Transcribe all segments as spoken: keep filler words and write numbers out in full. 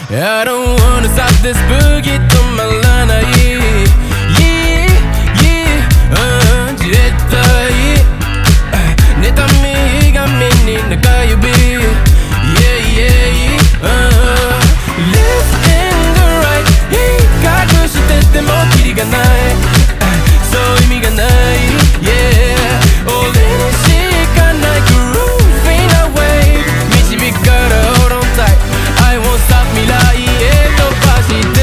I don't wanna stop this boogie 止まらない Yeah, yeah、うん、絶対妬みが目に中指 Yeah, yeah、うん、Left and the right 隠しててもキリがないそう意味がない Yeah、俺にしかない Grooving away 導くから Hold on tight I won't stop 未来へ飛ばして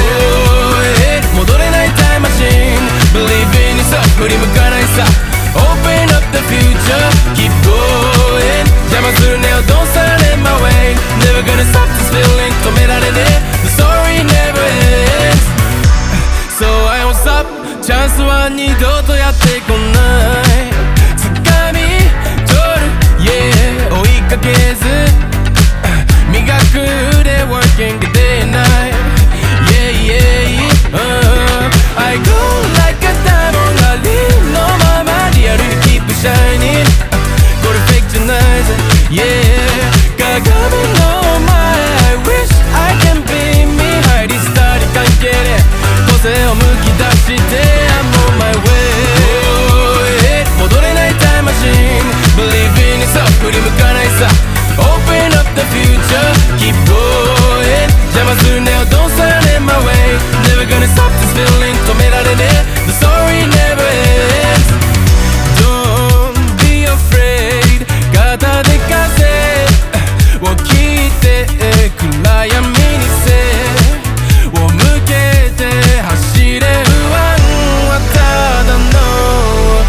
戻れないタイムマシン Believe in yourself 振り向かないさ Open up the future Keep going 邪魔するねよ Don't stand in my way Never gonna stop this feeling 止められねえ The story never ends So I won't stop チャンスは二度とやってこない掴み取る Yeah 追いかけず磨く腕 Working day and night Yeah, yeah, uh, I go like a diamond ラリーのままリアルに Keep shining これフェイクじゃないぜ Yeah 鏡の前 I wish I can be me 入り廃り関係ね個性をむき出して I'm on my way、oh, 戻れないタイムマシン Believe in yourself 振り向かないさOpen up the future, keep going 邪魔するねよ Don't stand in my way Never gonna stop this feeling 止められねえ The story never ends Don't be afraid 片手風を切って暗闇に背を向けて走れるワンはただの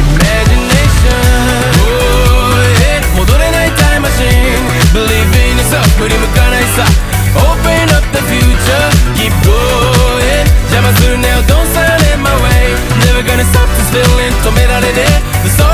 Imagination、oh, 戻れないタイムマシンBelieve in yourself 振り向かないさ Open up the future Keep going 邪魔するねよ Don't stand in my way Never gonna stop this feeling 止められねえ